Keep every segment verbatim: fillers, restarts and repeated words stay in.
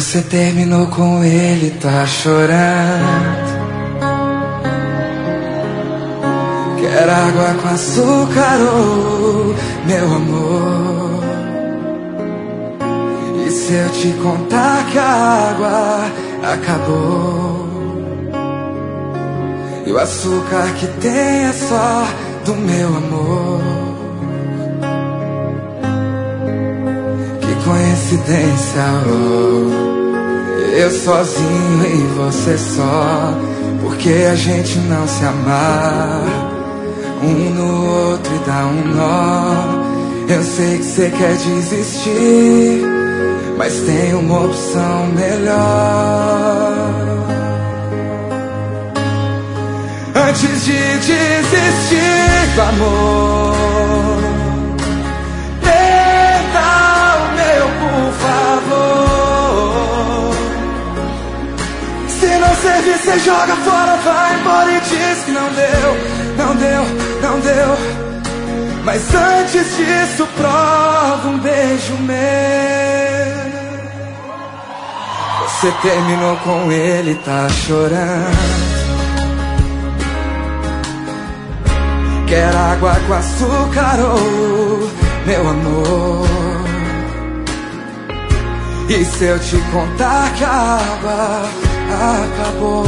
Você terminou com ele, tá chorando. Quer água com açúcar, oh, meu amor. E se eu te contar que a água acabou e o açúcar que tem é só do meu amor? Que coincidência, oh. Eu sozinho e você só. Porque a gente não se amar um no outro e dá um nó. Eu sei que você quer desistir, mas tem uma opção melhor. Antes de desistir do amor, tenta o meu, por favor. Se não servir, você joga fora, vai embora e diz que não deu, não deu, não deu. Mas antes disso, prova um beijo meu. Você terminou com ele, tá chorando. Quer água com açúcar, oh, meu amor. E se eu te contar que a água acabou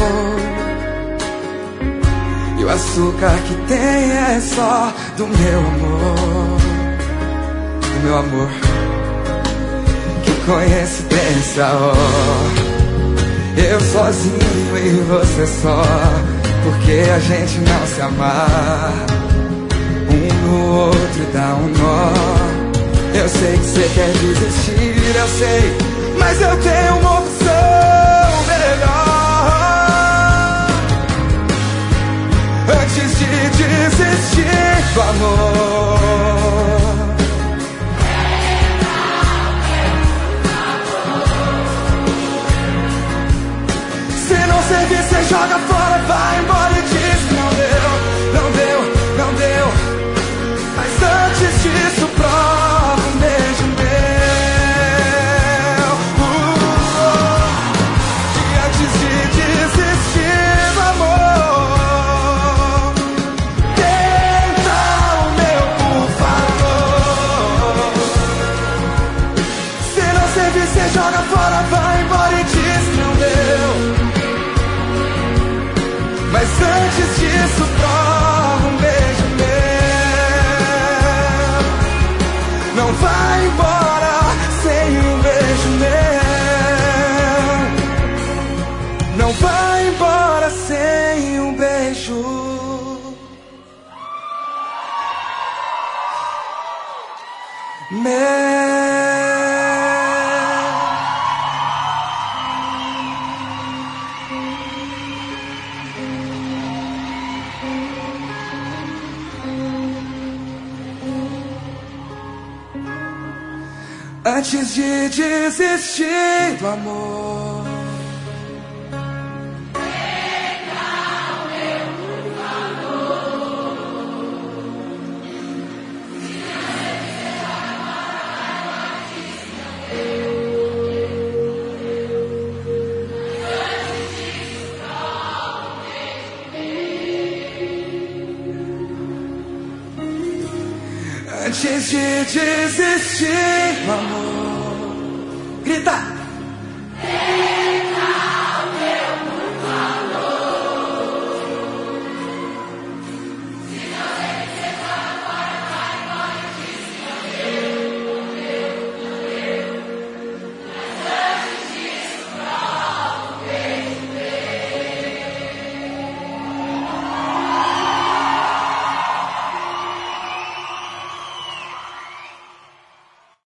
e o açúcar que tem é só do meu amor, do meu amor. Que coincidência, oh. Eu sozinho e você só. Porque a gente não se amar um no outro e dá um nó. Eu sei que você quer desistir, eu sei, mas eu tenho uma opção melhor. Antes de desistir do amor, se não servir, você joga fora, vai embora e diz que não deu, não deu, não deu. Mas antes disso, prova um beijo meu. uh, uh, E antes de desistir do amor, tenta o meu, por favor. Se não servir, você joga fora, vai embora e diz que não deu. Mas antes disso, prova um beijo meu. Não vai embora sem um beijo meu. Não vai embora sem um beijo meu. Antes de desistir do amor, antes de desistir do amor, grita!